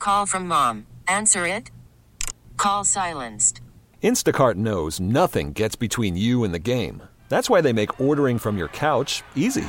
call from mom. Answer it. Call silenced. Instacart knows nothing gets between you and the game. That's why they make ordering from your couch easy.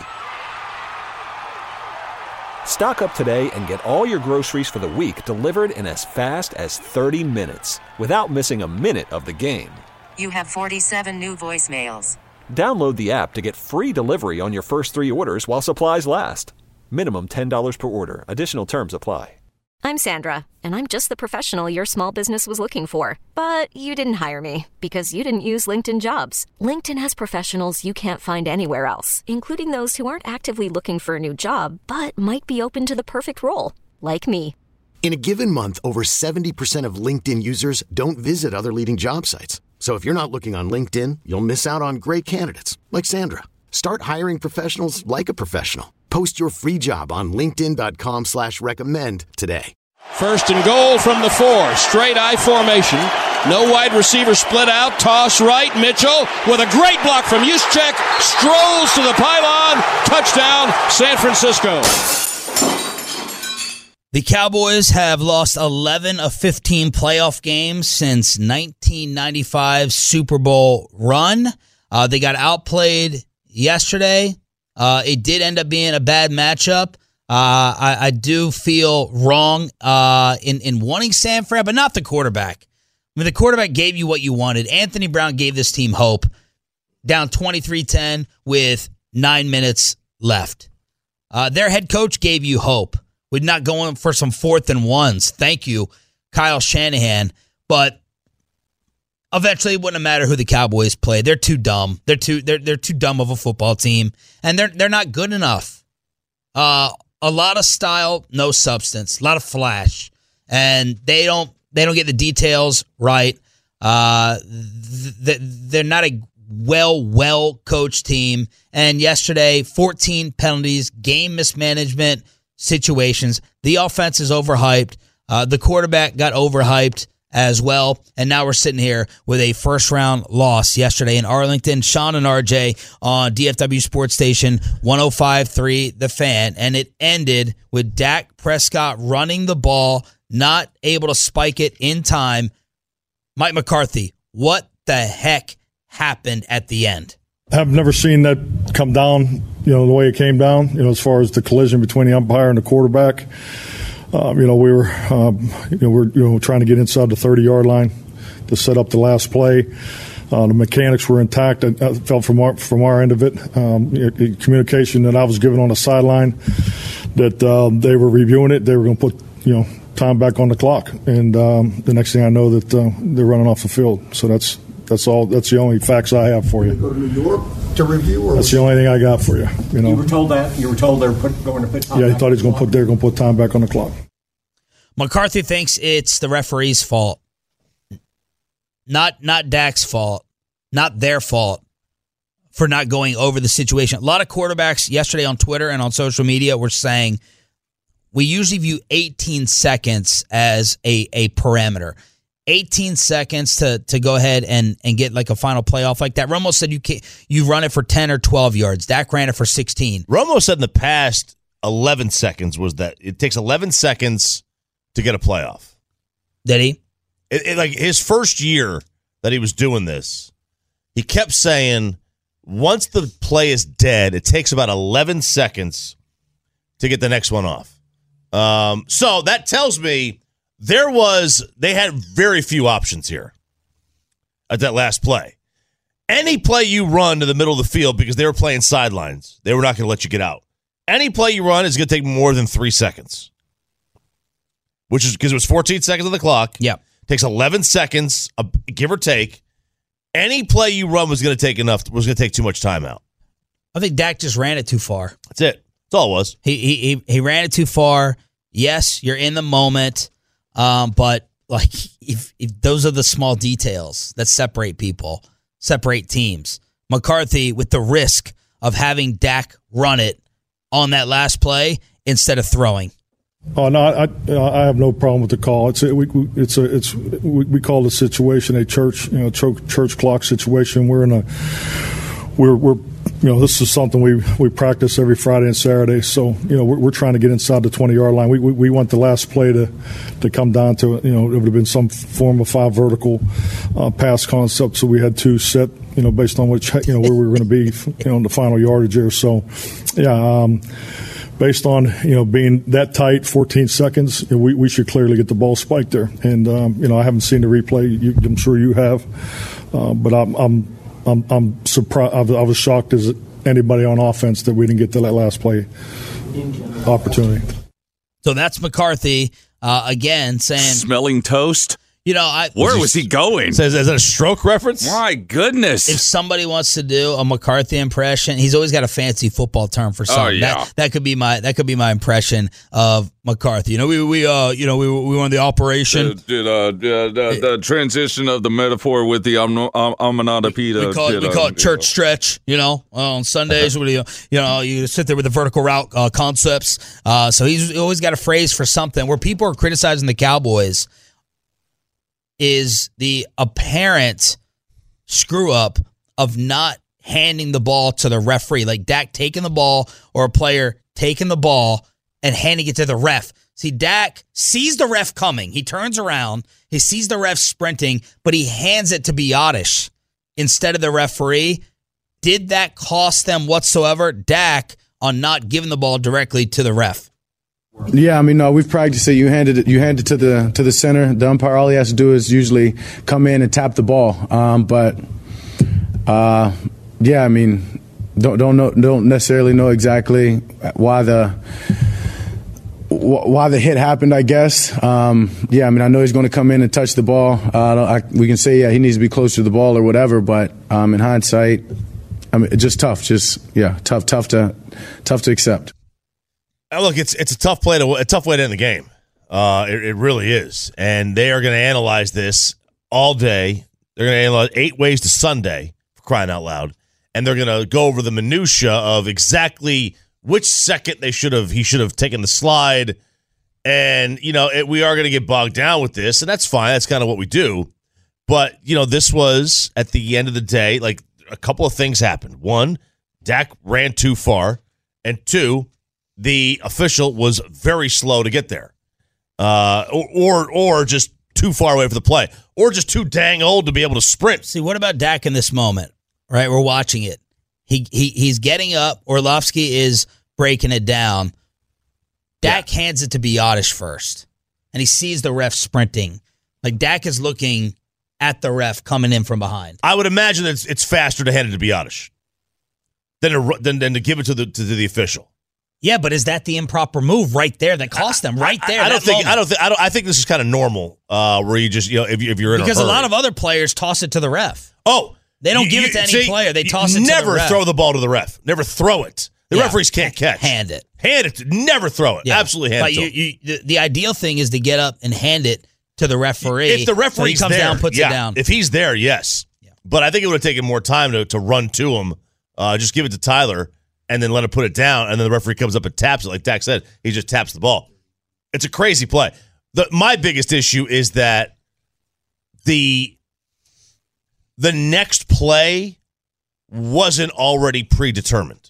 Stock up today and get all your groceries for the week delivered in as fast as 30 minutes without missing a minute of the game. You have 47 new voicemails. Download the app to get free delivery on your first 3 orders while supplies last. Minimum $10 per order. Additional terms apply. I'm Sandra, and I'm just the professional your small business was looking for. But you didn't hire me because you didn't use LinkedIn Jobs. LinkedIn has professionals you can't find anywhere else, including those who aren't actively looking for a new job, but might be open to the perfect role, like me. In a given month, over 70% of LinkedIn users don't visit other leading job sites. So if you're not looking on LinkedIn, you'll miss out on great candidates like Sandra. Start hiring professionals like a professional. Post your free job on linkedin.com/recommend today. First and goal from the 4. Straight I formation. No wide receiver split out. Toss right. Mitchell with a great block from Juszczyk. Strolls to the pylon. Touchdown, San Francisco. The Cowboys have lost 11 of 15 playoff games since 1995 Super Bowl run. They got outplayed yesterday. It did end up being a bad matchup. I do feel wrong in wanting San Fran, but not the quarterback. I mean, the quarterback gave you what you wanted. Anthony Brown gave this team hope. Down 23-10 with 9 minutes left. Their head coach gave you hope with not going for some 4th and 1s. Thank you, Kyle Shanahan. But eventually, it wouldn't matter who the Cowboys play. They're too dumb. They're too dumb of a football team, and they're not good enough. A lot of style, no substance. A lot of flash, and they don't get the details right. They're not a well coached team. And yesterday, 14 penalties, game mismanagement situations. The offense is overhyped. The quarterback got overhyped as well. And now we're sitting here with a first-round loss yesterday in Arlington. Sean and RJ on DFW Sports Station 105.3 The Fan. And it ended with Dak Prescott running the ball, not able to spike it in time. Mike McCarthy, what the heck happened at the end? I've never seen that come down, the way it came down, as far as the collision between the umpire and the quarterback. We were trying to get inside the 30-yard line to set up the last play. The mechanics were intact. I felt from our end of it, communication that I was given on the sideline that they were reviewing it. They were going to put, time back on the clock. And the next thing I know that they're running off the field. So that's all. That's the only facts I have for you. Did you go to New York to review? Or that's the only thing I got for you. You were told that? You were told they were going to put time back? Yeah, he thought they were going to put time back on the clock. McCarthy thinks it's the referee's fault. Not Dak's fault. Not their fault for not going over the situation. A lot of quarterbacks yesterday on Twitter and on social media were saying we usually view 18 seconds as a parameter. 18 seconds to go ahead and get like a final playoff like that. Romo said you run it for 10 or 12 yards. Dak ran it for 16. Romo said in the past 11 seconds was that it takes 11 seconds to get a playoff. Did he? Like his first year that he was doing this, he kept saying once the play is dead, it takes about 11 seconds to get the next one off. So that tells me they had very few options here at that last play. Any play you run to the middle of the field because they were playing sidelines, they were not going to let you get out. Any play you run is going to take more than 3 seconds, which is because it was 14 seconds on the clock. Yeah. Takes 11 seconds, give or take. Any play you run was going to take too much time out. I think Dak just ran it too far. That's it. That's all it was. He ran it too far. Yes, you're in the moment. But like if those are the small details that separate people, separate teams. McCarthy with the risk of having Dak run it on that last play instead of throwing. Oh no, I have no problem with the call. We call the situation a church clock situation. We're this is something we practice every Friday and Saturday. So, we're trying to get inside the 20-yard line. We want the last play to come down to, it would have been some form of 5 vertical pass concept. So we had 2 set, based on which, where we were going to be, in the final yardage there. So, based on, being that tight, 14 seconds, we should clearly get the ball spiked there. And, I haven't seen the replay. I'm sure you have. But I'm surprised. I was shocked as anybody on offense that we didn't get to that last play opportunity. So that's McCarthy again saying, smelling toast. Where was he going? Is that a stroke reference? My goodness! If somebody wants to do a McCarthy impression, he's always got a fancy football term for something. Oh, yeah. That could be my impression of McCarthy. We won the operation. The transition of the metaphor with the onomatopoeia. We call it church stretch. On Sundays, you sit there with the vertical route concepts. So he's always got a phrase for something. Where people are criticizing the Cowboys is the apparent screw-up of not handing the ball to the referee. Like Dak taking the ball or a player taking the ball and handing it to the ref. See, Dak sees the ref coming. He turns around. He sees the ref sprinting, but he hands it to Biadasz instead of the referee. Did that cost them whatsoever? Dak on not giving the ball directly to the ref. Yeah, no, we've practiced it. You hand it to the center. The umpire, all he has to do is usually come in and tap the ball. Don't necessarily know exactly why the hit happened, I guess. I know he's going to come in and touch the ball. We can say, he needs to be closer to the ball or whatever, but in hindsight, it's just tough. Tough to accept. Look, it's a tough way to end the game. It really is, and they are going to analyze this all day. They're going to analyze 8 ways to Sunday, for crying out loud, and they're going to go over the minutia of exactly which second he should have taken the slide, and we are going to get bogged down with this, and that's fine. That's kind of what we do, but this was at the end of the day, like a couple of things happened. One, Dak ran too far, and 2. The official was very slow to get there, or just too far away for the play, or just too dang old to be able to sprint. See, what about Dak in this moment? Right, we're watching it. He's getting up. Orlovsky is breaking it down. Dak hands it to Biadasz first, and he sees the ref sprinting. Like Dak is looking at the ref coming in from behind. I would imagine that it's faster to hand it to Biadasz than to give it to the official. Yeah, but is that the improper move right there that cost them right there? I think this is kind of normal, where you just if you're in because a hurry. A lot of other players toss it to the ref. Oh, they don't give it to any player. They toss it to the ref. Never throw the ball to the ref. Never throw it. The referees can't catch. Hand it. Never throw it. Yeah. Absolutely hand it. But the ideal thing is to get up and hand it to the referee. If the referee comes there, down, puts it down. If he's there, yes. Yeah. But I think it would have taken more time to run to him. Just give it to Tyler. And then let him put it down, and then the referee comes up and taps it. Like Dak said, he just taps the ball. It's a crazy play. My biggest issue is that the next play wasn't already predetermined.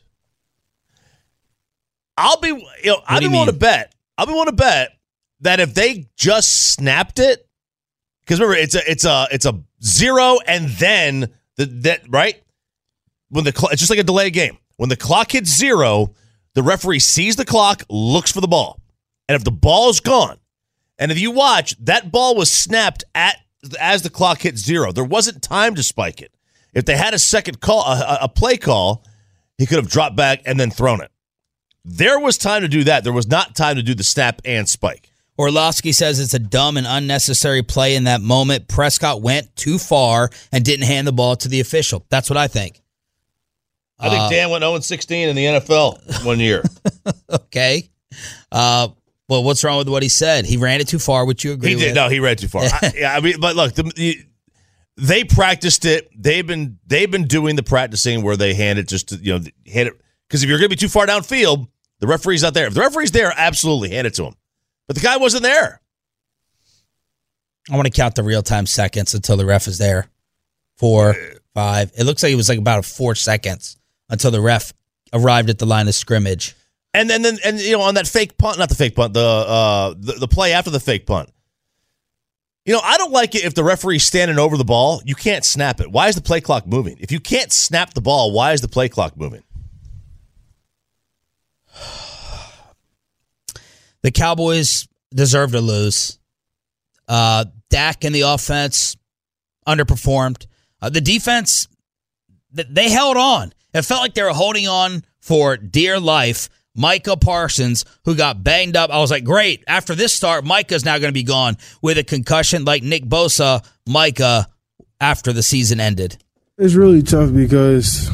I'll be willing to bet that if they just snapped it, because remember it's a 0 and then that right when it's just like a delay game. When the clock hits 0, the referee sees the clock, looks for the ball. And if the ball is gone, and if you watch, that ball was snapped as the clock hit 0. There wasn't time to spike it. If they had a second call, a play call, he could have dropped back and then thrown it. There was time to do that. There was not time to do the snap and spike. Orlovsky says it's a dumb and unnecessary play in that moment. Prescott went too far and didn't hand the ball to the official. That's what I think. I think Dan went 0-16 in the NFL one year. Okay. Well, what's wrong with what he said? He ran it too far, which you agree with. He did. No, he ran too far. But look, they practiced it. They've been doing the practicing where they hand it just to, hand it. Because if you're going to be too far downfield, the referee's not there. If the referee's there, absolutely hand it to him. But the guy wasn't there. I want to count the real-time seconds until the ref is there. 4, 5. It looks like it was like about 4 seconds until the ref arrived at the line of scrimmage. And then on that fake punt, not the fake punt, the play after the fake punt. I don't like it if the referee's standing over the ball, you can't snap it. Why is the play clock moving? If you can't snap the ball, why is the play clock moving? The Cowboys deserve to lose. Dak and the offense underperformed. The defense, they held on. It felt like they were holding on for dear life. Micah Parsons, who got banged up. I was like, great. After this start, Micah's now going to be gone with a concussion like Nick Bosa. Micah, after the season ended. It's really tough because,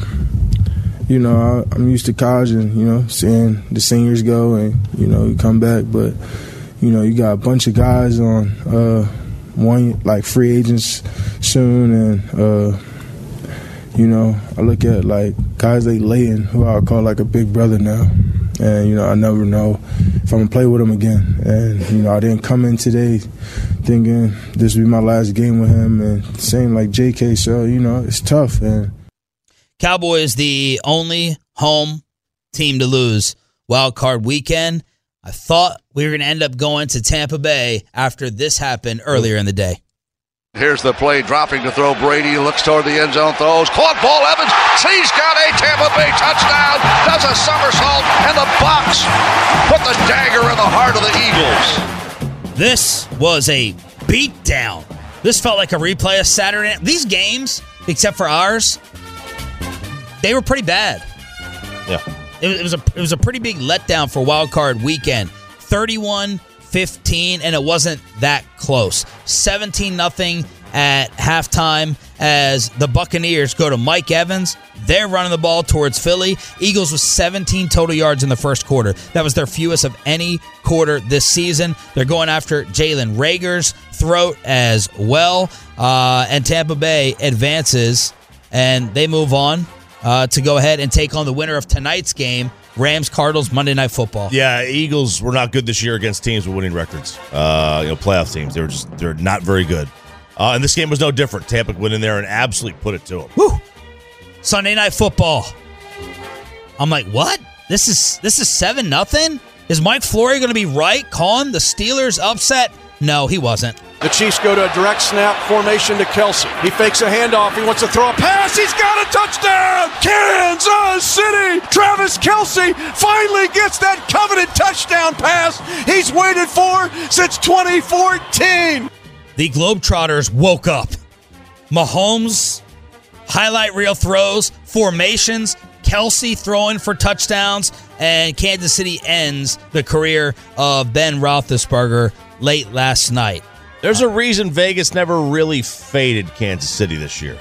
I'm used to college and, seeing the seniors go and, you come back. But, you got a bunch of guys on one, like free agents soon. And, I look at, like, guys like Leighton, who I call, like, a big brother now. And, I never know if I'm going to play with him again. And, I didn't come in today thinking this would be my last game with him. And same like JK, so, it's tough. And Cowboys, the only home team to lose wild card weekend. I thought we were going to end up going to Tampa Bay after this happened earlier in the day. Here's the play, dropping to throw. Brady looks toward the end zone, throws. Caught ball, Evans. He's got a Tampa Bay touchdown. Does a somersault, and the Bucs put the dagger in the heart of the Eagles. This was a beatdown. This felt like a replay of Saturday. These games, except for ours, they were pretty bad. Yeah. It was a pretty big letdown for wild card weekend. 31-15, and it wasn't that close. 17-0 at halftime as the Buccaneers go to Mike Evans. They're running the ball towards Philly. Eagles with 17 total yards in the first quarter. That was their fewest of any quarter this season. They're going after Jalen Reagor's throat as well. And Tampa Bay advances, and they move on to go ahead and take on the winner of tonight's game, Rams-Cardinals, Monday Night Football. Yeah, Eagles were not good this year against teams with winning records. Playoff teams. They're not very good. And this game was no different. Tampa went in there and absolutely put it to them. Woo! Sunday Night Football. I'm like, what? This is 7-0? Is Mike Flory going to be right calling the Steelers upset? No, he wasn't. The Chiefs go to a direct snap formation to Kelce. He fakes a handoff. He wants to throw a pass. He's got a touchdown! Kansas City! Travis Kelce finally gets that coveted touchdown pass he's waited for since 2014. The Globetrotters woke up. Mahomes, highlight reel throws, formations, Kelce throwing for touchdowns, and Kansas City ends the career of Ben Roethlisberger late last night. There's a reason Vegas never really faded Kansas City this year.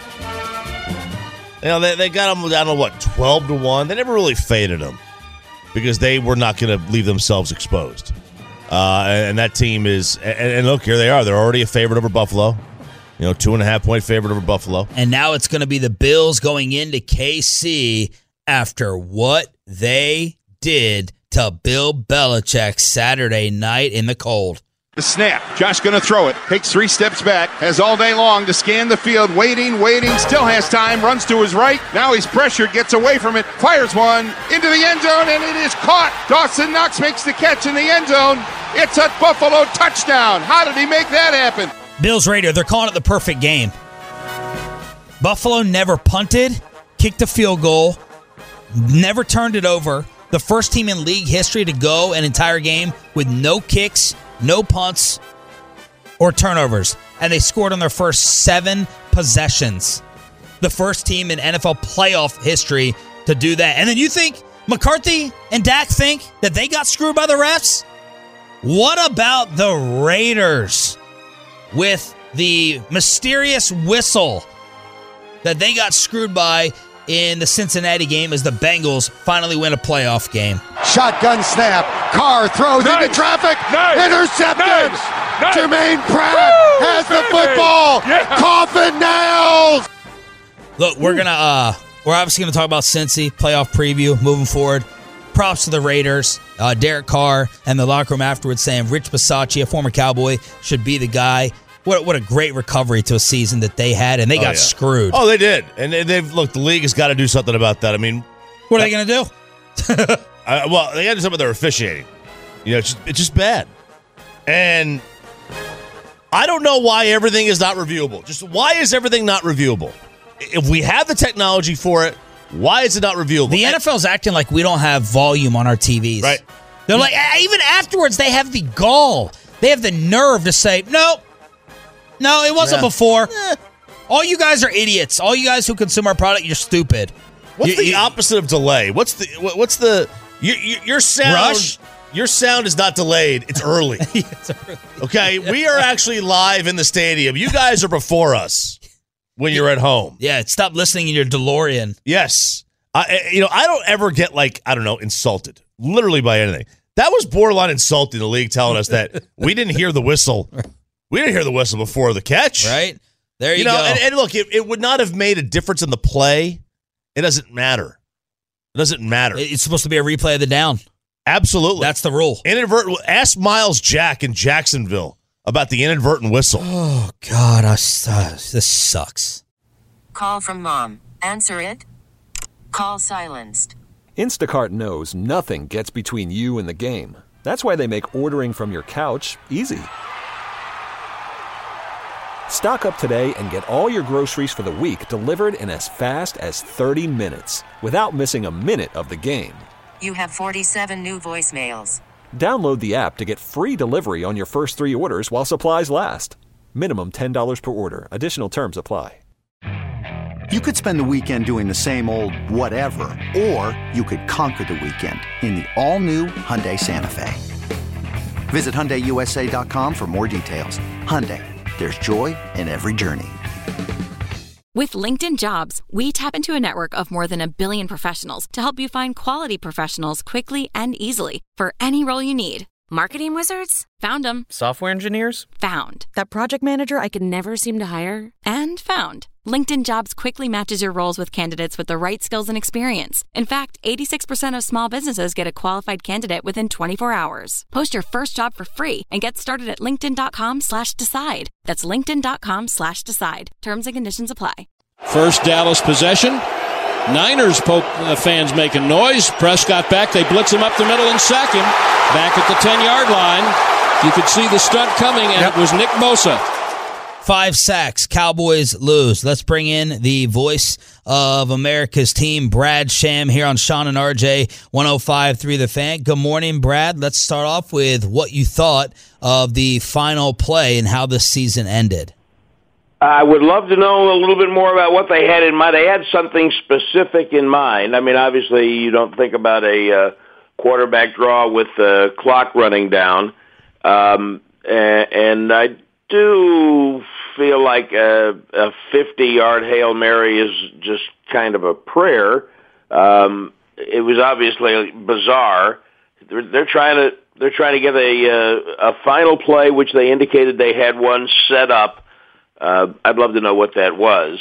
They got them down to 12-1. They never really faded them because they were not going to leave themselves exposed. And that team is, and look, here they are. They're already a favorite over Buffalo. 2.5-point favorite over Buffalo. And now it's going to be the Bills going into KC after what they did to Bill Belichick Saturday night in the cold. The snap. Josh going to throw it. Takes 3 steps back. Has all day long to scan the field. Waiting. Still has time. Runs to his right. Now he's pressured. Gets away from it. Fires one into the end zone, and it is caught. Dawson Knox makes the catch in the end zone. It's a Buffalo touchdown. How did he make that happen? Bills Radio, they're calling it the perfect game. Buffalo never punted, kicked a field goal, never turned it over. The first team in league history to go an entire game with no kicks, no punts, or turnovers. And they scored on their first 7 possessions. The first team in NFL playoff history to do that. And then you think McCarthy and Dak think that they got screwed by the refs? What about the Raiders with the mysterious whistle that they got screwed by in the Cincinnati game as the Bengals finally win a playoff game? Shotgun snap. Carr throws into traffic. Intercepted. Jermaine Pratt has the football. Yeah. Coffin nails. Look, we're obviously gonna talk about Cincy playoff preview moving forward. Props to the Raiders. Derek Carr and the locker room afterwards saying Rich Bisaccia, a former Cowboy, should be the guy. What a great recovery to a season that they had, and they got screwed. Oh, they did. And the league has got to do something about that. I mean, what are they going to do? Well, they got to do something with their officiating. It's just bad. And I don't know why everything is not reviewable. Just why is everything not reviewable? If we have the technology for it, why is it not reviewable? The NFL's acting like we don't have volume on our TVs. Right. They're like, even afterwards, they have the gall. They have the nerve to say, no, it wasn't before. All you guys are idiots. All you guys who consume our product, you're stupid. What's the opposite of delay? What's the your sound? Rush? Your sound is not delayed. It's early. It's early. Okay, we are actually live in the stadium. You guys are before us when you're at home. Yeah, stop listening in your DeLorean. Yes. I don't ever get insulted literally by anything. That was borderline insulting, the league telling us that we didn't hear the whistle. We didn't hear the whistle before the catch. Right? There you go. And look, it would not have made a difference in the play. It doesn't matter. It doesn't matter. It's supposed to be a replay of the down. Absolutely. That's the rule. Inadvertent. Ask Miles Jack in Jacksonville about the inadvertent whistle. Oh, God. This sucks. Call from mom. Answer it. Call silenced. Instacart knows nothing gets between you and the game. That's why they make ordering from your couch easy. Stock up today and get all your groceries for the week delivered in as fast as 30 minutes without missing a minute of the game. You have 47 new voicemails. Download the app to get free delivery on your first 3 orders while supplies last. Minimum $10 per order. Additional terms apply. You could spend the weekend doing the same old whatever, or you could conquer the weekend in the all-new Hyundai Santa Fe. Visit HyundaiUSA.com for more details. Hyundai, there's joy in every journey. With LinkedIn Jobs, we tap into a network of more than 1 billion professionals to help you find quality professionals quickly and easily for any role you need. Marketing wizards? Found them. Software engineers? Found. That project manager I could never seem to hire? And found. LinkedIn Jobs quickly matches your roles with candidates with the right skills and experience. In fact, 86% of small businesses get a qualified candidate within 24 hours. Post your first job for free and get started at linkedin.com/decide. That's linkedin.com/decide. Terms and conditions apply. First Dallas possession. Niners fans making noise. Prescott back. They blitz him up the middle and sack him. Back at the 10-yard line. You could see the stunt coming, and it was Nick Bosa. 5 sacks. Cowboys lose. Let's bring in the voice of America's team, Brad Sham, here on Sean and RJ 105.3 The Fan. Good morning, Brad. Let's start off with what you thought of the final play and how this season ended. I would love to know a little bit more about what they had in mind. They had something specific in mind. I mean, obviously, you don't think about a quarterback draw with the clock running down. And I do feel like a 50-yard Hail Mary is just kind of a prayer. It was obviously bizarre. They're trying to get a final play, which they indicated they had one set up. I'd love to know what that was.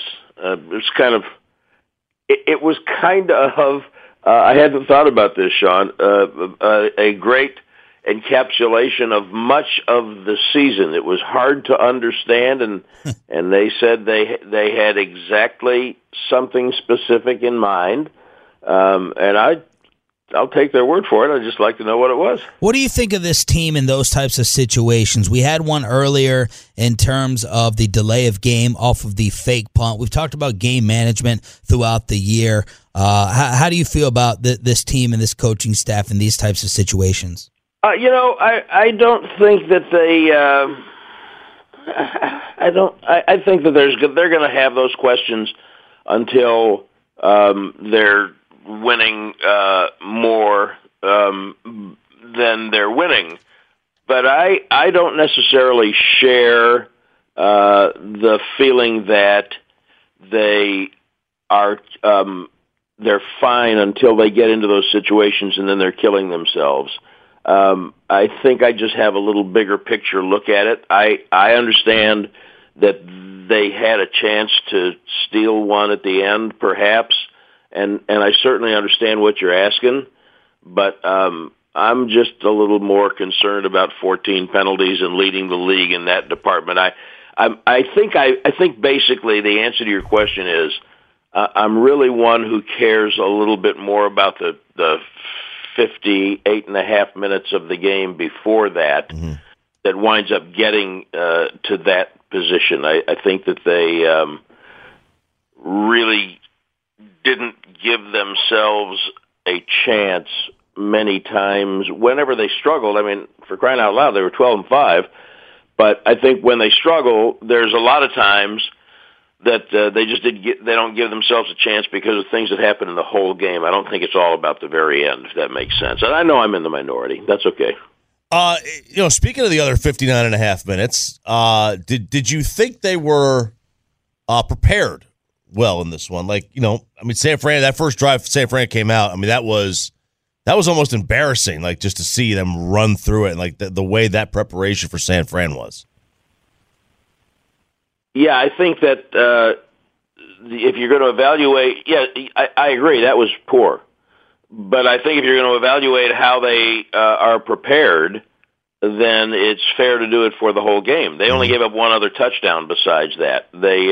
It was kind of, I hadn't thought about this, Sean, a great encapsulation of much of the season. It was hard to understand, and they said they had exactly something specific in mind, and I'll take their word for it. I'd just like to know what it was. What do you think of this team in those types of situations? We had one earlier in terms of the delay of game off of the fake punt. We've talked about game management throughout the year. How do you feel about this team and this coaching staff in these types of situations? I don't think that they. I think that they're going to have those questions until they're winning more than they're winning. But I don't necessarily share the feeling that they are they're fine until they get into those situations and then they're killing themselves. I think I just have a little bigger picture look at it. I understand that they had a chance to steal one at the end, perhaps, and I certainly understand what you're asking, but I'm just a little more concerned about 14 penalties and leading the league in that department. I think basically the answer to your question is I'm really one who cares a little bit more about the 58.5 minutes of the game before that that winds up getting to that position. I think that they really didn't give themselves a chance many times whenever they struggled. I mean, for crying out loud, they were 12-5. But I think when they struggle, there's a lot of times that they don't give themselves a chance because of things that happen in the whole game. I don't think it's all about the very end, if that makes sense. And I know I'm in the minority. That's okay. Speaking of the other 59.5 minutes, did you think they were prepared well in this one? San Fran, that first drive San Fran came out, that was almost embarrassing, just to see them run through it, and the way that preparation for San Fran was. Yeah, I think that if you're going to evaluate, I agree, that was poor. But I think if you're going to evaluate how they are prepared, then it's fair to do it for the whole game. They only gave up one other touchdown besides that.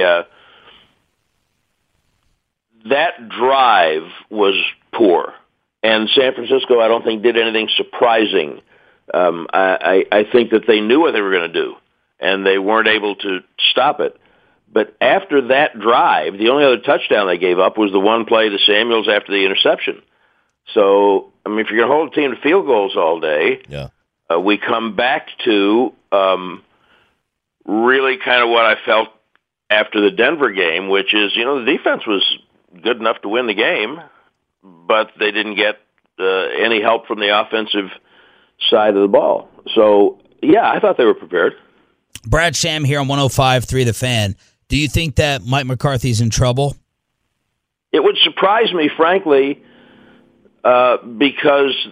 That drive was poor. And San Francisco, I don't think, did anything surprising. I think that they knew what they were going to do, and they weren't able to stop it. But after that drive, the only other touchdown they gave up was the one play to Samuels after the interception. So, if you're going to hold a team to field goals all day, we come back to really kind of what I felt after the Denver game, which is, the defense was good enough to win the game, but they didn't get any help from the offensive side of the ball. So, I thought they were prepared. Brad Sham here on 105.3 The Fan. Do you think that Mike McCarthy's in trouble? It would surprise me, frankly, because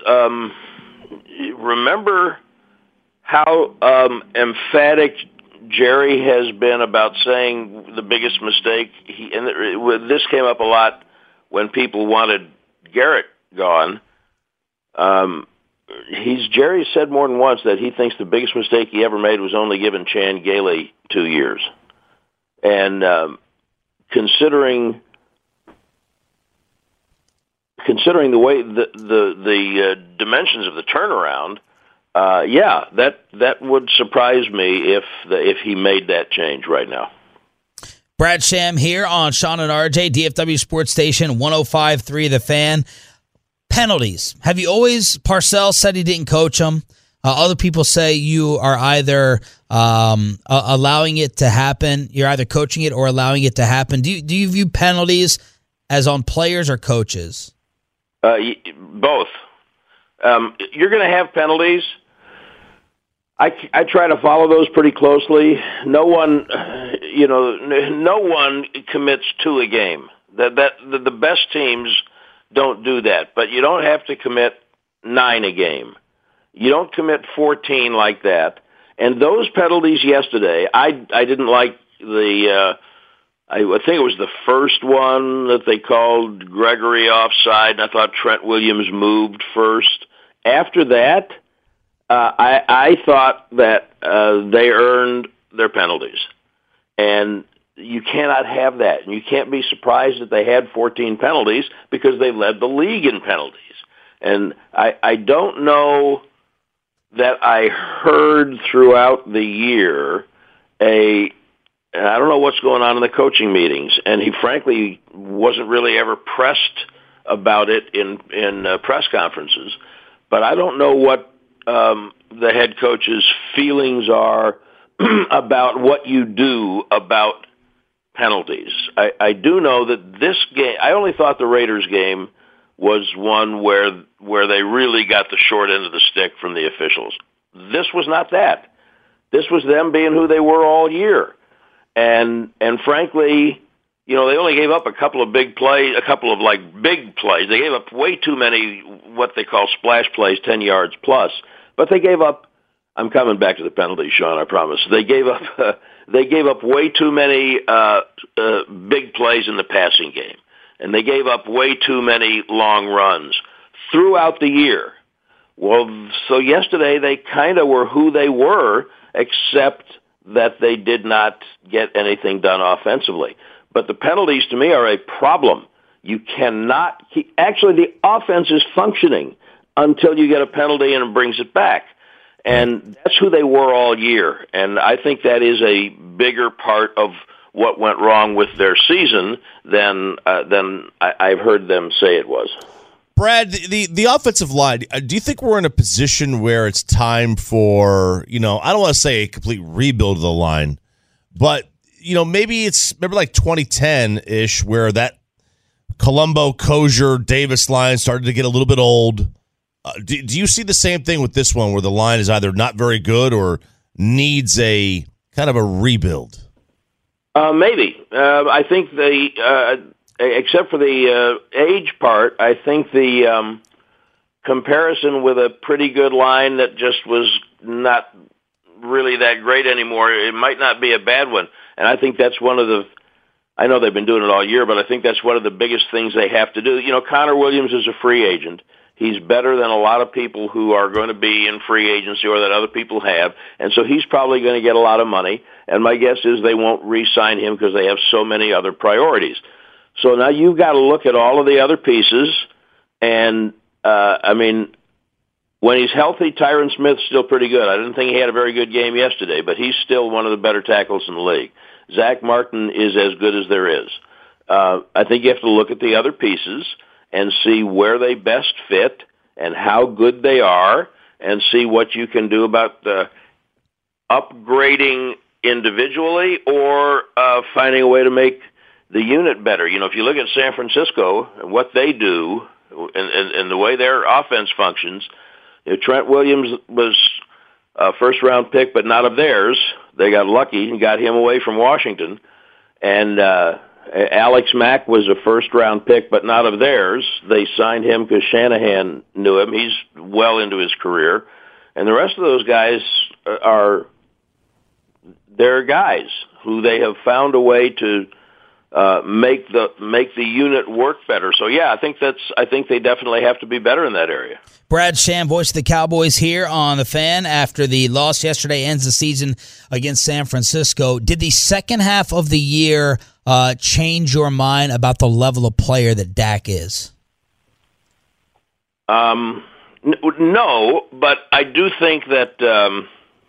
remember how emphatic Jerry has been about saying the biggest mistake. This came up a lot when people wanted Garrett gone. Jerry said more than once that he thinks the biggest mistake he ever made was only giving Chan Gailey 2 years. And considering the way the dimensions of the turnaround, that would surprise me if he made that change right now. Brad Sham here on Sean and RJ, DFW Sports Station 105.3 The Fan. Penalties. Have you always? Parcells said he didn't coach them. Other people say you are either allowing it to happen. You're either coaching it or allowing it to happen. Do you view penalties as on players or coaches? Both. You're going to have penalties. I try to follow those pretty closely. No one commits to a game. The best teams don't do that, but you don't have to commit 9 a game. You don't commit 14 like that. And those penalties yesterday, I didn't like I think it was the first one that they called Gregory offside, and I thought Trent Williams moved first. After that, I thought that they earned their penalties. And you cannot have that. And you can't be surprised that they had 14 penalties because they led the league in penalties. And I don't know that I heard throughout the year and I don't know what's going on in the coaching meetings. And he frankly wasn't really ever pressed about it in press conferences. But I don't know what the head coach's feelings are about what you do about penalties. I do know that this game, I only thought the Raiders game was one where they really got the short end of the stick from the officials. This was not that. This was them being who they were all year. And frankly, they only gave up a couple of big plays. They gave up way too many what they call splash plays, 10 yards plus. But they gave up, I'm coming back to the penalties, Sean, I promise. They gave up way too many big plays in the passing game. And they gave up way too many long runs throughout the year. Well, so yesterday they kind of were who they were, except that they did not get anything done offensively. But the penalties, to me, are a problem. You cannot keep, actually, the offense is functioning until you get a penalty and it brings it back. And that's who they were all year. And I think that is a bigger part of what went wrong with their season than I've heard them say it was. Brad, the offensive line, do you think we're in a position where it's time for, I don't want to say a complete rebuild of the line, but, maybe it's, remember like 2010-ish where that Colombo, Kosher, Davis line started to get a little bit old. Do you see the same thing with this one where the line is either not very good or needs a kind of a rebuild? Maybe. I think except for the age part, I think the comparison with a pretty good line that just was not really that great anymore, it might not be a bad one. And I think that's one of the, I know they've been doing it all year, but I think that's one of the biggest things they have to do. Connor Williams is a free agent. He's better than a lot of people who are going to be in free agency or that other people have. And so he's probably going to get a lot of money. And my guess is they won't re-sign him because they have so many other priorities. So now you've got to look at all of the other pieces. And, when he's healthy, Tyron Smith's still pretty good. I didn't think he had a very good game yesterday, but he's still one of the better tackles in the league. Zach Martin is as good as there is. I think you have to look at the other pieces and see where they best fit and how good they are and see what you can do about upgrading individually or finding a way to make the unit better. If you look at San Francisco and what they do and the way their offense functions, Trent Williams was a first-round pick, but not of theirs. They got lucky and got him away from Washington. And Alex Mack was a first-round pick, but not of theirs. They signed him because Shanahan knew him. He's well into his career. And the rest of those guys are their guys who they have found a way to make the unit work better. So yeah, I think they definitely have to be better in that area. Brad Sham, voice of the Cowboys here on The Fan after the loss yesterday ends the season against San Francisco. Did the second half of the year change your mind about the level of player that Dak is? No, but I do think that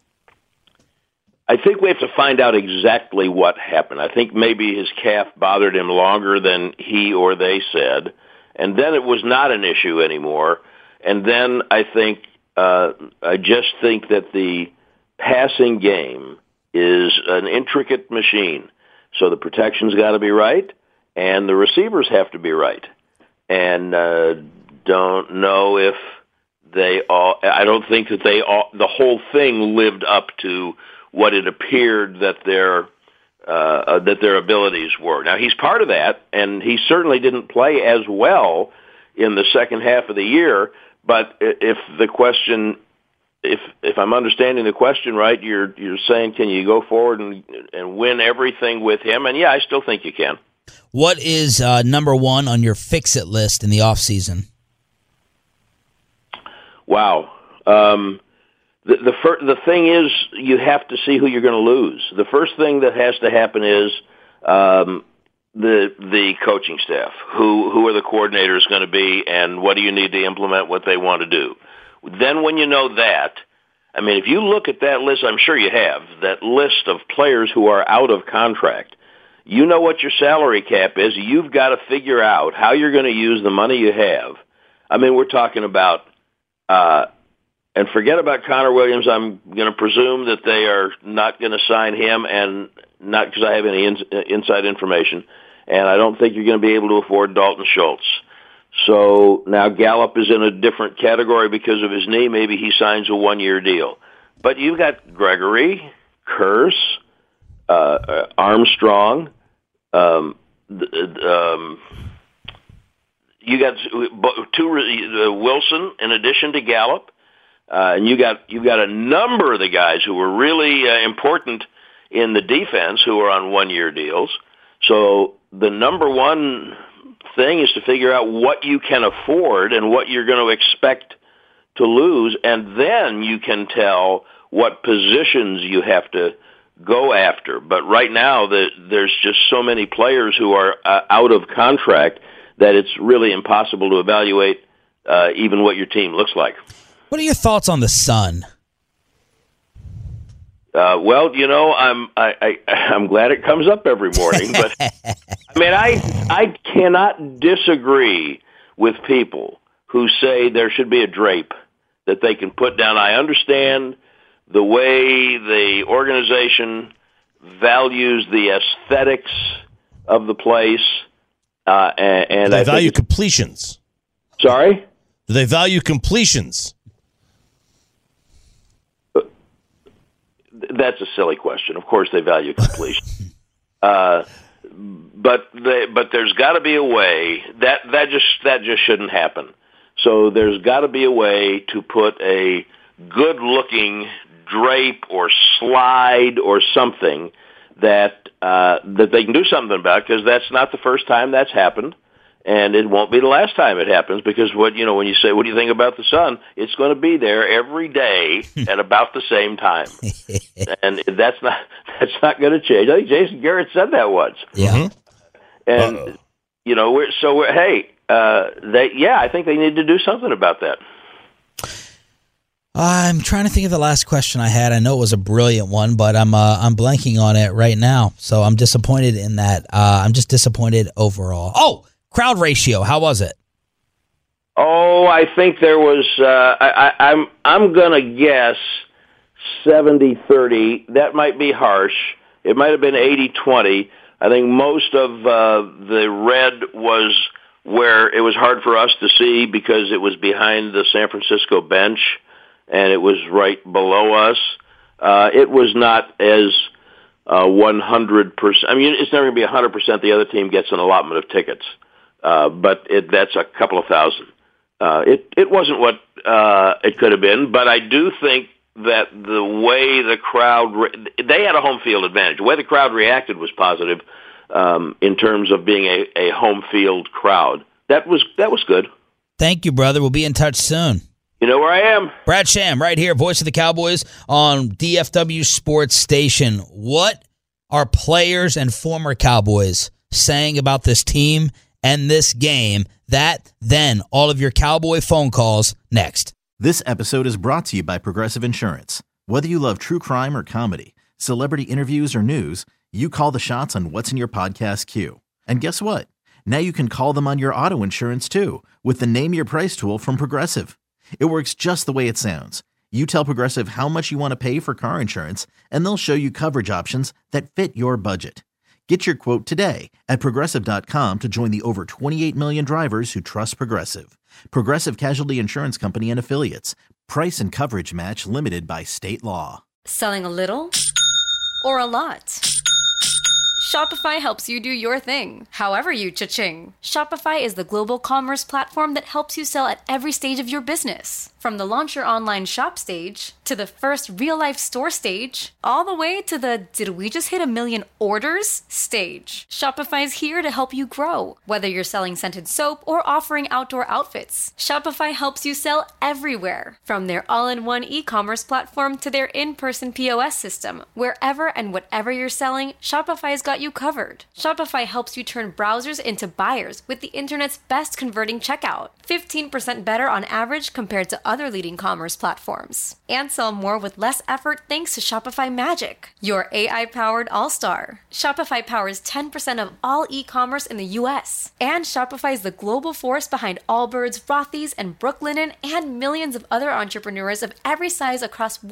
I think we have to find out exactly what happened. I think maybe his calf bothered him longer than he or they said, and then it was not an issue anymore. And then I just think that the passing game is an intricate machine. So the protection's got to be right, and the receivers have to be right. And don't know if they all. I don't think that the whole thing lived up to what it appeared that their abilities were. Now he's part of that, and he certainly didn't play as well in the second half of the year. But if I'm understanding the question right, you're saying, can you go forward and win everything with him? And yeah, I still think you can. What is number one on your fix-it list in the offseason? Wow. The thing is, you have to see who you're going to lose. The first thing that has to happen is the coaching staff. Who are the coordinators going to be, and what do you need to implement what they want to do? Then when you know that, if you look at that list, I'm sure you have, that list of players who are out of contract, you know what your salary cap is. You've got to figure out how you're going to use the money you have. We're talking about, and forget about Connor Williams. I'm going to presume that they are not going to sign him, and not because I have any inside information, and I don't think you're going to be able to afford Dalton Schultz. So now Gallup is in a different category because of his knee. Maybe he signs a one-year deal. But you've got Gregory, Kearse, Armstrong. You got Wilson in addition to Gallup, and you've got a number of the guys who were really important in the defense who are on one-year deals. So the number one thing is to figure out what you can afford and what you're going to expect to lose, and then you can tell what positions you have to go after. But right now, there's just so many players who are out of contract that it's really impossible to evaluate even what your team looks like. What are your thoughts on the Sun? Well, I'm glad it comes up every morning, but I mean, I cannot disagree with people who say there should be a drape that they can put down. I understand the way the organization values the aesthetics of the place, and they value completions. Sorry? Do they value completions? That's a silly question. Of course, they value completion, but there's got to be a way that just shouldn't happen. So there's got to be a way to put a good-looking drape or slide or something that they can do something about, because that's not the first time that's happened. And it won't be the last time it happens, because when you say, what do you think about the Sun? It's going to be there every day at about the same time. And that's not going to change. I think Jason Garrett said that once. Yeah. And, I think they need to do something about that. I'm trying to think of the last question I had. I know it was a brilliant one, but I'm blanking on it right now. So I'm disappointed in that. I'm just disappointed overall. Oh, crowd ratio, how was it? Oh, I think there was. I'm gonna guess 70-30. That might be harsh. It might have been 80-20. I think most of the red was where it was hard for us to see because it was behind the San Francisco bench, and it was right below us. It was not as 100%. I mean, it's never going to be 100%. The other team gets an allotment of tickets. But that's a couple of thousand. It wasn't what it could have been, but I do think that the way the crowd, they had a home field advantage. The way the crowd reacted was positive in terms of being a home field crowd. That was good. Thank you, brother. We'll be in touch soon. You know where I am. Brad Sham, right here, voice of the Cowboys on DFW Sports Station. What are players and former Cowboys saying about this team and this game? That, then all of your Cowboy phone calls next. This episode is brought to you by Progressive Insurance. Whether you love true crime or comedy, celebrity interviews or news, you call the shots on what's in your podcast queue. And guess what? Now you can call them on your auto insurance too with the Name Your Price tool from Progressive. It works just the way it sounds. You tell Progressive how much you want to pay for car insurance, and they'll show you coverage options that fit your budget. Get your quote today at Progressive.com to join the over 28 million drivers who trust Progressive. Progressive Casualty Insurance Company and Affiliates. Price and coverage match limited by state law. Selling a little or a lot? Shopify helps you do your thing, however you cha-ching. Shopify is the global commerce platform that helps you sell at every stage of your business. From the launch your online shop stage, to the first real-life store stage, all the way to the did we just hit 1 million orders stage. Shopify's here to help you grow. Whether you're selling scented soap or offering outdoor outfits, Shopify helps you sell everywhere. From their all-in-one e-commerce platform to their in-person POS system, wherever and whatever you're selling, Shopify's got you covered. Shopify helps you turn browsers into buyers with the internet's best converting checkout. 15% better on average compared to other leading commerce platforms. And sell more with less effort thanks to Shopify Magic, your AI-powered all-star. Shopify powers 10% of all e-commerce in the U.S. And Shopify is the global force behind Allbirds, Rothy's, and Brooklinen, and millions of other entrepreneurs of every size across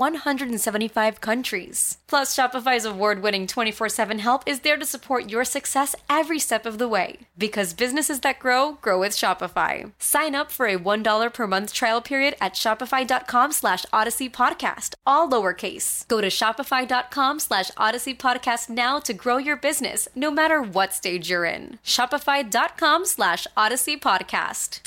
175 countries. Plus, Shopify's award-winning 24/7 help is there to support your success every step of the way. Because businesses that grow, grow with Shopify. Sign up for a $1 per month trial period at shopify.com/Odyssey Podcast, all lowercase. Go to shopify.com/Odyssey Podcast now to grow your business, no matter what stage you're in. Shopify.com/Odyssey Podcast.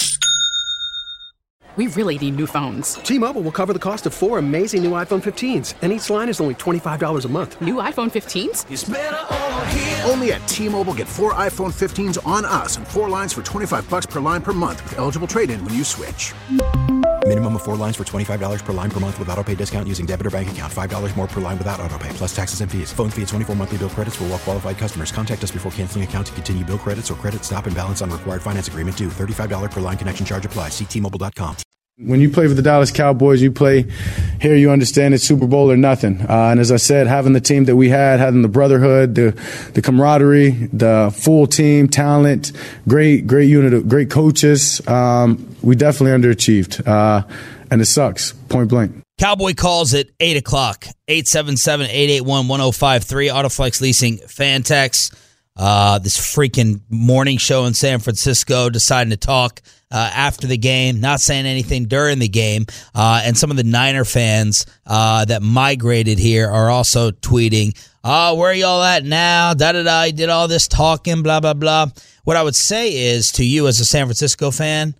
We really need new phones. T-Mobile will cover the cost of 4 amazing new iPhone 15s, and each line is only $25 a month. New iPhone 15s? It's better over here. Only at T-Mobile, get 4 iPhone 15s on us and 4 lines for $25 per line per month with eligible trade-in when you switch. Minimum of 4 lines for $25 per line per month with autopay discount using debit or bank account. $5 more per line without autopay, plus taxes and fees. Phone fee at 24 monthly bill credits for well-qualified customers. Contact us before canceling account to continue bill credits or credit stop and balance on required finance agreement due. $35 per line connection charge applies. See T-Mobile.com. When you play for the Dallas Cowboys, you play here, you understand it's Super Bowl or nothing. And as I said, having the team that we had, having the brotherhood, the camaraderie, the full team, talent, great unit of great coaches, we definitely underachieved. And it sucks, point blank. Cowboy calls at 8 o'clock, 877-881-1053, Autoflex Leasing Fan Text. This freaking morning show in San Francisco deciding to talk after the game, not saying anything during the game. And some of the Niner fans that migrated here are also tweeting, where are y'all at now? Da-da-da, you did all this talking, blah, blah, blah. What I would say is to you as a San Francisco fan,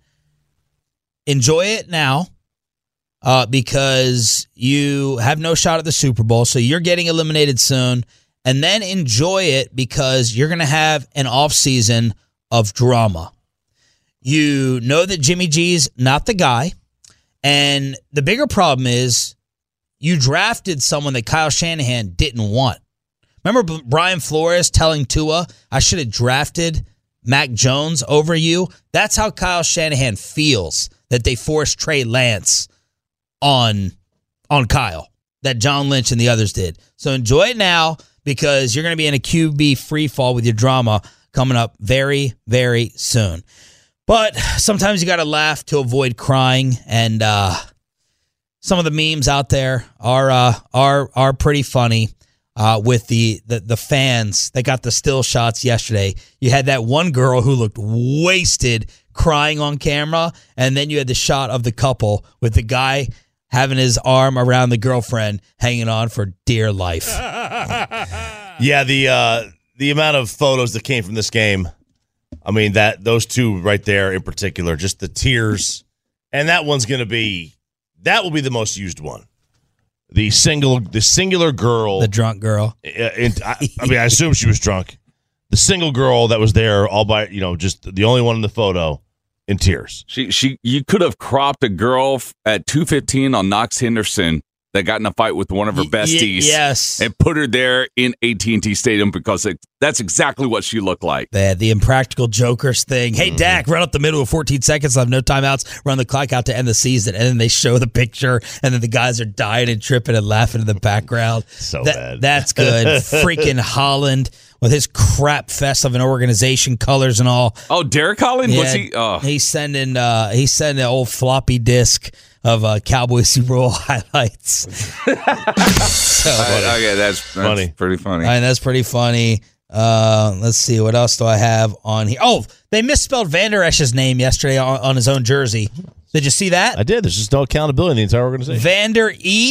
enjoy it now because you have no shot at the Super Bowl, so you're getting eliminated soon. And then enjoy it because you're going to have an offseason of drama. You know that Jimmy G's not the guy. And the bigger problem is you drafted someone that Kyle Shanahan didn't want. Remember Brian Flores telling Tua, I should have drafted Mac Jones over you? That's how Kyle Shanahan feels that they forced Trey Lance on Kyle, that John Lynch and the others did. So enjoy it now, because you're going to be in a QB free fall with your drama coming up very, very soon. But sometimes you got to laugh to avoid crying, and some of the memes out there are pretty funny with the fans that got the still shots yesterday. You had that one girl who looked wasted crying on camera, and then you had the shot of the couple with the guy having his arm around the girlfriend, hanging on for dear life. Yeah, the amount of photos that came from this game, I mean, those two right there in particular, just the tears, and that will be the most used one. The singular girl, the drunk girl. I assume she was drunk. The single girl that was there all by, just the only one in the photo. In tears. You could have cropped a girl at 215 on Knox Henderson that got in a fight with one of her besties. Yes. And put her there in AT&T Stadium because that's exactly what she looked like. The Impractical Jokers thing. Hey, Dak, run up the middle of 14 seconds. I have no timeouts. Run the clock out to end the season. And then they show the picture, and then the guys are dying and tripping and laughing in the background. Bad. That's good. Freaking Holland with his crap fest of an organization, colors and all. Oh, Derek Holland? Yeah, Was he? Oh. He's sending an old floppy disk of Cowboy Super Bowl highlights. Okay, that's funny. Pretty funny. That's pretty funny. Let's see, what else do I have on here? Oh, they misspelled Van Der Esch's name yesterday on his own jersey. Did you see that? I did. There's just no accountability in the entire organization. Vander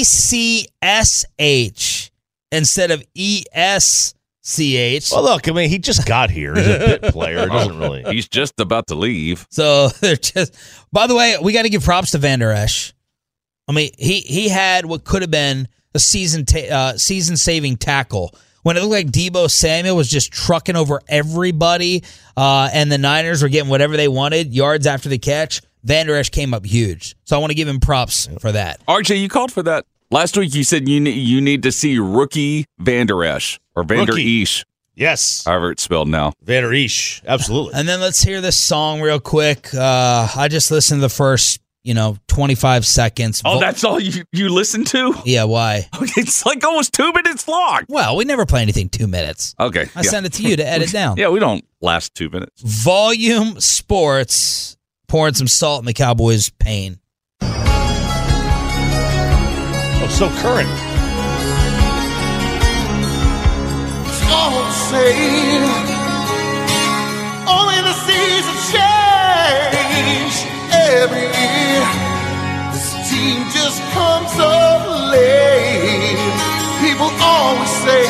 ECSH instead of ESCH. Well, look, I mean, he just got here. He's a bit player. It doesn't really. He's just about to leave. So they're just. By the way, we got to give props to Van Der Esch. I mean, he had what could have been a season-saving tackle when it looked like Deebo Samuel was just trucking over everybody, and the Niners were getting whatever they wanted, yards after the catch. Van Der Esch came up huge. So I want to give him props for that. RJ, you called for that. Last week you said you need to see rookie Van Der Esch or Van Der Esch. Yes. However it's spelled now. Van Der Esch. Absolutely. And then let's hear this song real quick. I just listened to the first, 25 seconds. Oh, that's all you listen to? Yeah, why? It's like almost 2 minutes long. Well, we never play anything 2 minutes. Okay. I send it to you to edit down. Yeah, we don't last 2 minutes. Volume Sports pouring some salt in the Cowboys' pain. Oh, so current. Some say only the seasons change every year. This team just comes up late. People always say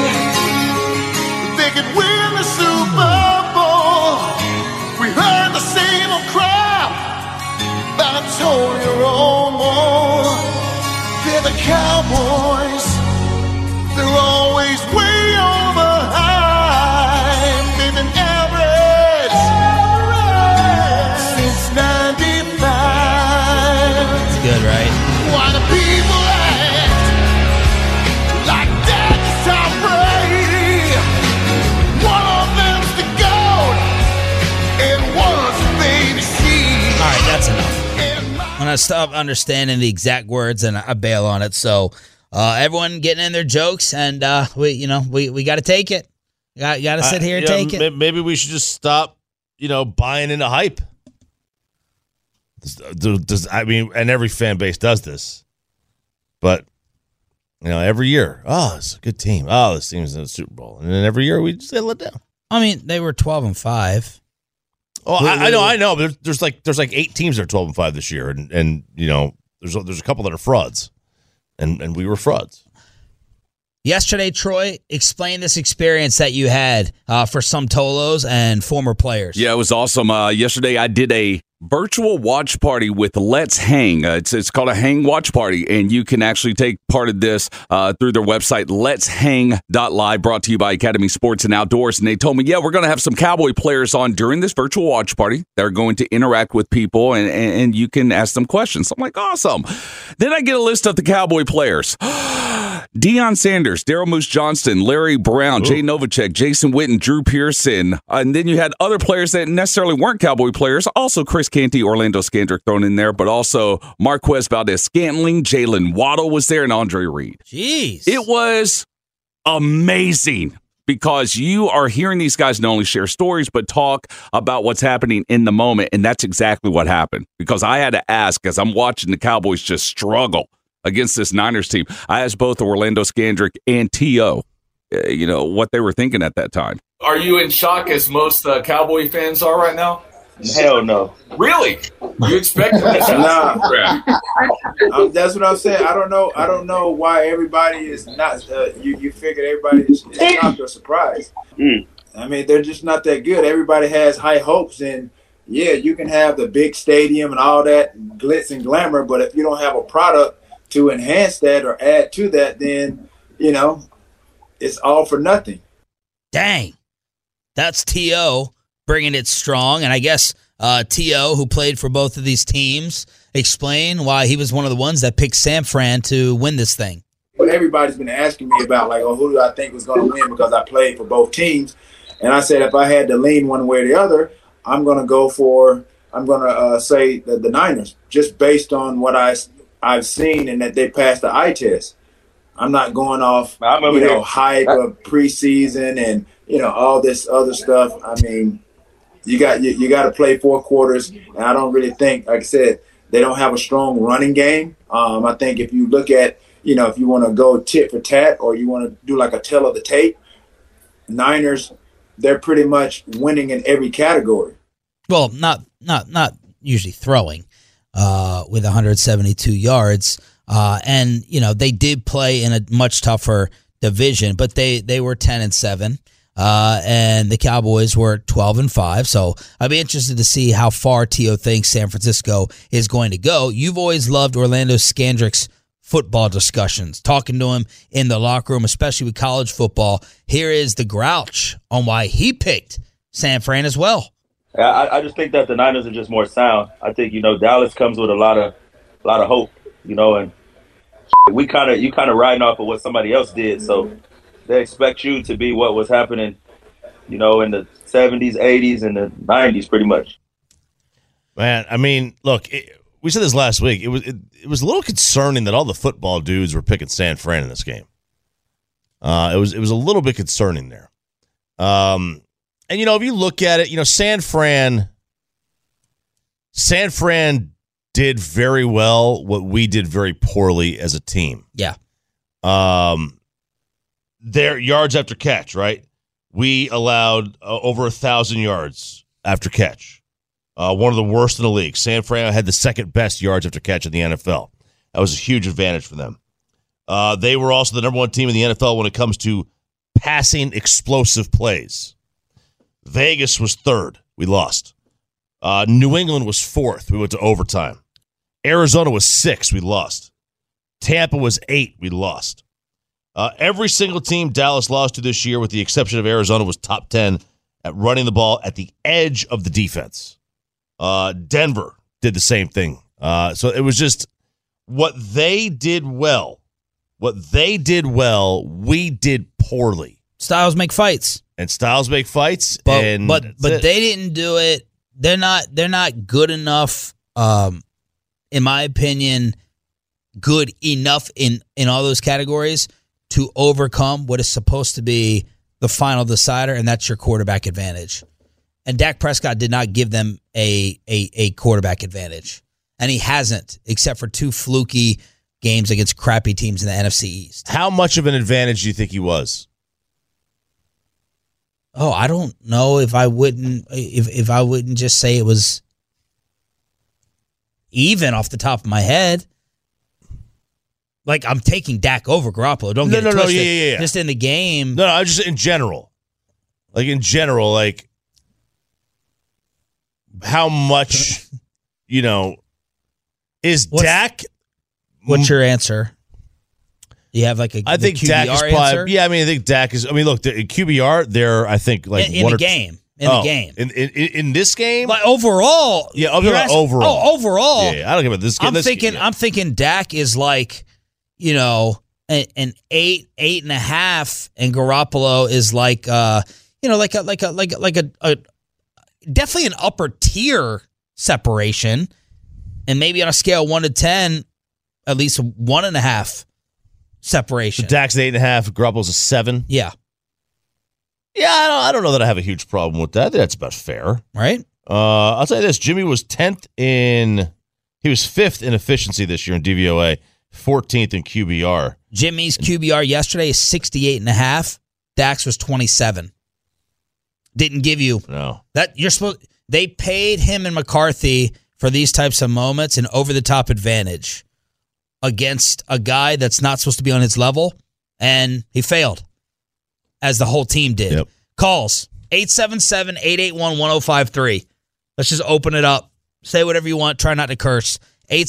they could win the Super Bowl. We heard the same old crap about Antonio Romo. They're the Cowboys. They're always way over high. They've been average since '95. I stop understanding the exact words and I bail on it. So everyone getting in their jokes, and we got to take it. You got to sit here and take it. Maybe we should just stop, buying into hype. And every fan base does this, but every year, it's a good team. Oh, this team's in the Super Bowl, and then every year we just get let down. I mean, they were 12-5. Oh, I know. But there's like 8 teams that are 12-5 this year, and there's a couple that are frauds, and we were frauds. Yesterday, Troy, explain this experience that you had for some Tolos and former players. Yeah, it was awesome. Yesterday, I did a virtual watch party with Let's Hang. It's called a Hang Watch Party, and you can actually take part of this through their website, letshang.live, brought to you by Academy Sports and Outdoors. And they told me, we're going to have some Cowboy players on during this virtual watch party. They're going to interact with people, and you can ask them questions. I'm like, awesome. Then I get a list of the Cowboy players. Deion Sanders, Daryl Moose Johnston, Larry Brown, Jay Novacek, Jason Witten, Drew Pearson. And then you had other players that necessarily weren't Cowboy players. Also Chris Canty, Orlando Scandrick thrown in there, but also Marquez Valdez-Scantling, Jalen Waddle was there, and Andre Reed. Jeez. It was amazing because you are hearing these guys not only share stories, but talk about what's happening in the moment. And that's exactly what happened, because I had to ask, as I'm watching the Cowboys just struggle against this Niners team. I asked both Orlando Scandrick and T.O., what they were thinking at that time. Are you in shock as most Cowboy fans are right now? Hell no. Really? You expected this? Nah. That's what I'm saying. I don't know why everybody is not. You figured everybody is shocked or surprised. I mean, they're just not that good. Everybody has high hopes, and yeah, you can have the big stadium and all that glitz and glamour, but if you don't have a product to enhance that or add to that, then it's all for nothing. Dang, that's T.O. bringing it strong. And I guess T.O., who played for both of these teams, explain why he was one of the ones that picked San Fran to win this thing. Well, everybody's been asking me about, who do I think was going to win, because I played for both teams. And I said if I had to lean one way or the other, I'm going to say the Niners, just based on what I've seen and that they passed the eye test. I'm not going off, hype of preseason and, all this other stuff. I mean, you got to play 4 quarters, and I don't really think, like I said, they don't have a strong running game. I think if you look at, if you want to go tit for tat or you want to do like a tell of the tape, Niners, they're pretty much winning in every category. Well, not usually throwing with 172 yards. And, they did play in a much tougher division, but they were 10-7. And the Cowboys were 12-5. So I'd be interested to see how far T.O. thinks San Francisco is going to go. You've always loved Orlando Scandrick's football discussions, talking to him in the locker room, especially with college football. Here is the Grouch on why he picked San Fran as well. I just think that the Niners are just more sound. I think, Dallas comes with a lot of hope, and you kind of riding off of what somebody else did. So they expect you to be what was happening, in the 70s, 80s, and the 90s pretty much. Man, I mean, look, we said this last week. It was a little concerning that all the football dudes were picking San Fran in this game. It was a little bit concerning there. And, if you look at it, San Fran did very well what we did very poorly as a team. Yeah. Their yards after catch, right? We allowed over 1,000 yards after catch. One of the worst in the league. San Fran had the second best yards after catch in the NFL. That was a huge advantage for them. They were also the number 1 team in the NFL when it comes to passing explosive plays. Vegas was 3rd. We lost. New England was 4th. We went to overtime. Arizona was 6th. We lost. Tampa was 8th. We lost. Every single team Dallas lost to this year, with the exception of Arizona, was top 10 at running the ball at the edge of the defense. Denver did the same thing. So it was just what they did well. What they did well, we did poorly. Styles make fights. And styles make fights. But they didn't do it. They're not good enough in my opinion, good enough in all those categories to overcome what is supposed to be the final decider, and that's your quarterback advantage. And Dak Prescott did not give them a quarterback advantage. And he hasn't, except for 2 fluky games against crappy teams in the NFC East. How much of an advantage do you think he was? Oh, I don't know if I wouldn't just say it was even off the top of my head. Like, I'm taking Dak over Garoppolo. Don't get it twisted. Yeah. Just in the game. No, I just in general. Like, in general, like, how much, is Dak? What's your answer? You have like I think Dak is answer? probably. Yeah, I mean, look, the QBR, they're, I think, like in the game. The game. In this game? Like overall. Yeah, overall. Oh, overall. Yeah, I don't care about this game. I'm thinking Dak is like, an 8.5, and Garoppolo is like like a definitely an upper tier separation, and maybe on a scale of 1 to 10, at least 1.5 separation. So Dak's an 8.5, Garoppolo's a 7. Yeah. Yeah, I don't know that I have a huge problem with that. I think that's about fair. Right? I'll tell you this. Jimmy was 5th in efficiency this year in DVOA, 14th in QBR. Jimmy's QBR yesterday is 68.5. Dak's was 27. Didn't give you that. You're supposed. They paid him and McCarthy for these types of moments and over-the-top advantage against a guy that's not supposed to be on his level, and he failed, as the whole team did. Yep. Calls, 877-881-1053. Let's just open it up. Say whatever you want. Try not to curse.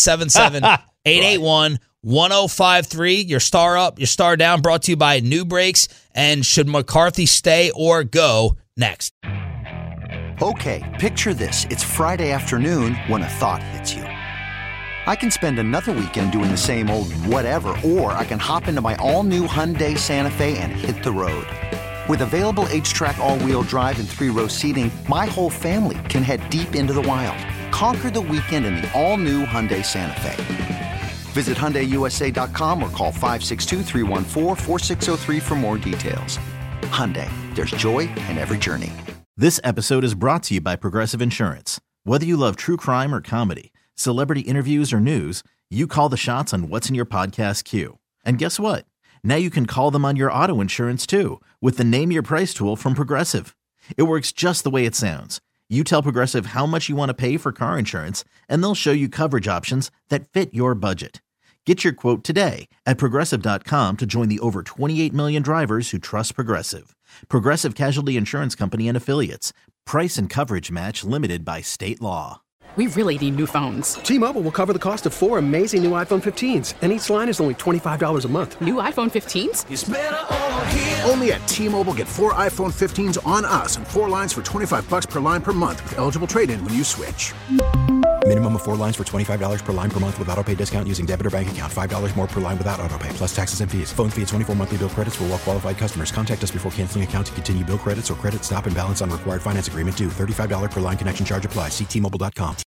877-881-1053. Your star up, your star down, brought to you by New Brakes. And should McCarthy stay or go? Next. Okay, picture this. It's Friday afternoon when a thought hits you. I can spend another weekend doing the same old whatever, or I can hop into my all-new Hyundai Santa Fe and hit the road. With available H-Track all-wheel drive and 3-row seating, my whole family can head deep into the wild. Conquer the weekend in the all-new Hyundai Santa Fe. Visit HyundaiUSA.com or call 562-314-4603 for more details. Hyundai, there's joy in every journey. This episode is brought to you by Progressive Insurance. Whether you love true crime or comedy, celebrity interviews or news, you call the shots on what's in your podcast queue. And guess what? Now you can call them on your auto insurance too with the Name Your Price tool from Progressive. It works just the way it sounds. You tell Progressive how much you want to pay for car insurance, and they'll show you coverage options that fit your budget. Get your quote today at Progressive.com to join the over 28 million drivers who trust Progressive. Progressive Casualty Insurance Company and Affiliates. Price and coverage match limited by state law. We really need new phones. T-Mobile will cover the cost of 4 amazing new iPhone 15s, and each line is only $25 a month. New iPhone 15s? It's better over here. Only at T-Mobile, get 4 iPhone 15s on us and 4 lines for $25 per line per month with eligible trade-in when you switch. Minimum of 4 lines for $25 per line per month with autopay discount using debit or bank account. $5 more per line without autopay, plus taxes and fees. Phone fee at 24 monthly bill credits for well-qualified customers. Contact us before canceling account to continue bill credits or credit stop and balance on required finance agreement due. $35 per line connection charge applies. See T-Mobile.com.